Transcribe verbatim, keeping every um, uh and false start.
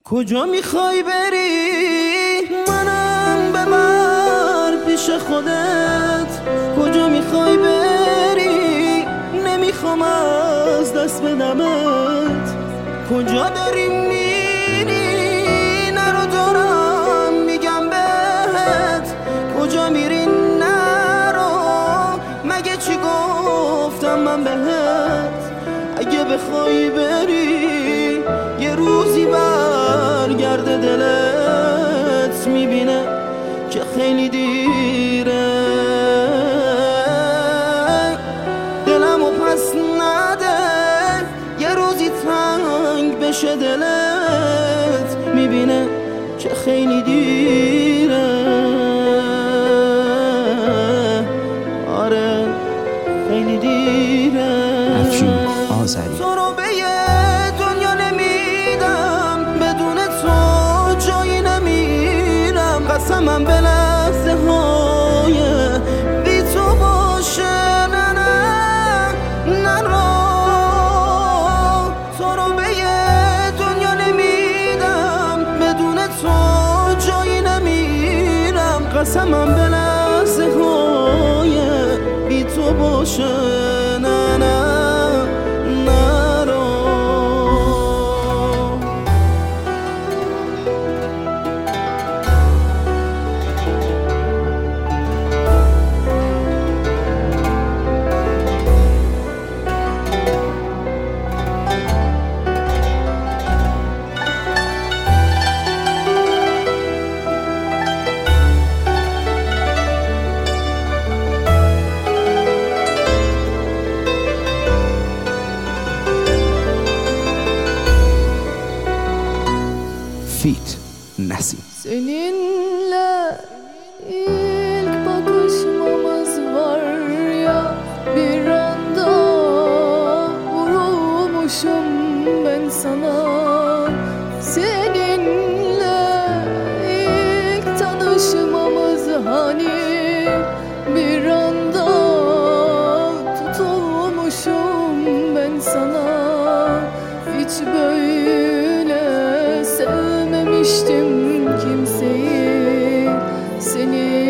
کجا میخوای بری؟ منم ببر پیش خودت. کجا میخوای بری؟ نمیخوام از دست بدمت. کجا داری میری؟ نرو دارم میگم بهت. کجا میری؟ نرو. مگه چی گفتم من بهت؟ اگه بخوای بری یه روزی برگرده دلت، میبینه که خیلی دیره. دلمو پس نده، یه روزی تنگ بشه دلت، میبینه که خیلی دیره. آره خیلی دیره. افشین آذری. تو رو به یه دنیا نمیدم، بدون تو جایی نمیرم. قسمم به لحظه های بی تو باشه. نه نه نرو. تو رو به یه دنیا نمیدم، بدون تو جایی نمیرم. قسمم به لحظه های بی تو باشه. نه نه فیت نسیم. Seninle ilk bakışmamız var ya, bir anda vurulmuşum ben sana. Seninle ilk tanışmamız hani, bir anda tutulmuşum ben sana. Hiç böyle sevmemiştim kimseyi, seni